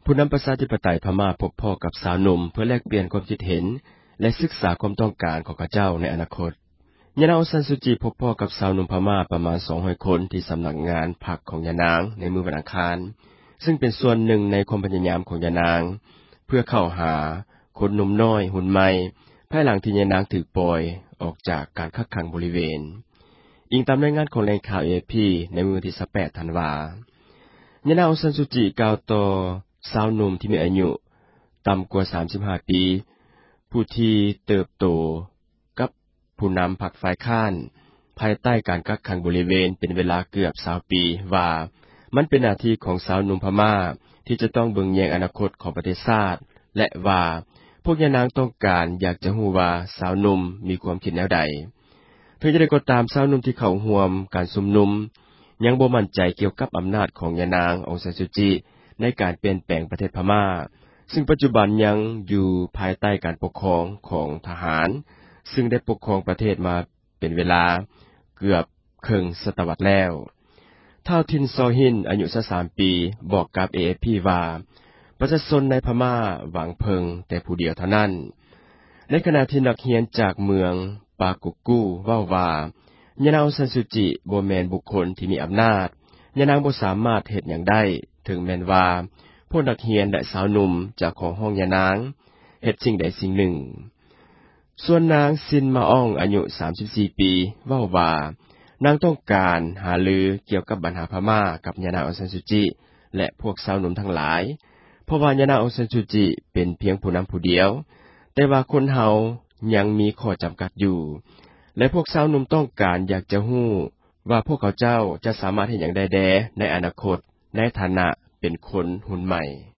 ผู้นำประชาธิปไตยพม่าพบพ้อกับสาวหนุ่มเพื่อแลกเปลี่ยนความคิดเห็นและศึกษาความต้องการของเขาเจ้าในอนาคตยะนางองซันซูจีพบพ้อกับสาวหนุ่มพม่าประมาณ200คนที่สำนักงานพรรคของยะนางในมื้อวันอังคารซึ่งเป็นส่วนหนึ่งในความพยายามของยะนางเพื่อเข้าหาคนหนุ่มน้อยหุ่นใหม่ภายหลังที่ยะนางถูกปล่อยออกจากการกักขังบริเวณอิงตามรายงานของแหล่งข่าว AFP ในมื้อที่18ธันวาคมยะนางองซันซูจีกล่าวต่อสาวหนุ่มที่มีอายุต่ำกว่า35ปีผู้ที่เติบโตกับผู้นำพรรคฝ่ายค้านภายใต้การกักขังบริเวณเป็นเวลาเกือบ20ปีว่ามันเป็นหน้าที่ของสาวหนุ่มพม่าที่จะต้องเบิ่งแยงอนาคตของประเทศชาติและว่าพวกยะนางต้องการอยากจะรู้ว่าสาวหนุ่มมีความคิดแนวใดถึงจะได้ก็ตามสาวหนุ่มที่เข้าร่วมการชุมนุมยังบ่มั่นใจเกี่ยวกับอำนาจของยะนางองซันซูจีในการเปลี่ยนแปลงประเทศพม่าซึ่งปัจจุบันยังอยู่ภายใต้การปกครองของทหารซึ่งได้ปกครองประเทศมาเป็นเวลาเกือบครึ่งศตวรรษแล้วท้าวทินซอหินอายุ23ปีบอกกับ AFP ว่าประชาชนในพม่าหวังเพิงแต่ผู้เดียวเท่านั้นในขณะที่นักเรียนจากเมืองปากุกูเว้าว่ายะนางองซันซูจิบ่แม่นบุคคลที่มีอำนาจยะนางบ่สามารถเฮ็ดหยังได้ถึงแม้นว่าพวกนักเรียนและสาวหนุ่มจากของห้องยะนางเฮ็ดสิ่งใดสิ่งหนึ่งส่วนนางซินมาอ่องอายุ34ปีเว้าว่านางต้องการหาลือเกี่ยวกับปัญหาพม่ากับยะนางองซันซูจิและพวกสาวหนุ่มทั้งหลายเพราะว่ายะนางองซันซูจิเป็นเพียงผู้นำผู้เดียวแต่ว่าคนเฮายังมีข้อจำกัดอยู่และพวกสาวหนุ่มต้องการอยากจะรู้ว่าพวกเขาเจ้าจะสามารถเฮ็ดหยังได้แดในอนาคตในฐานะเป็นคนรุ่นใหม่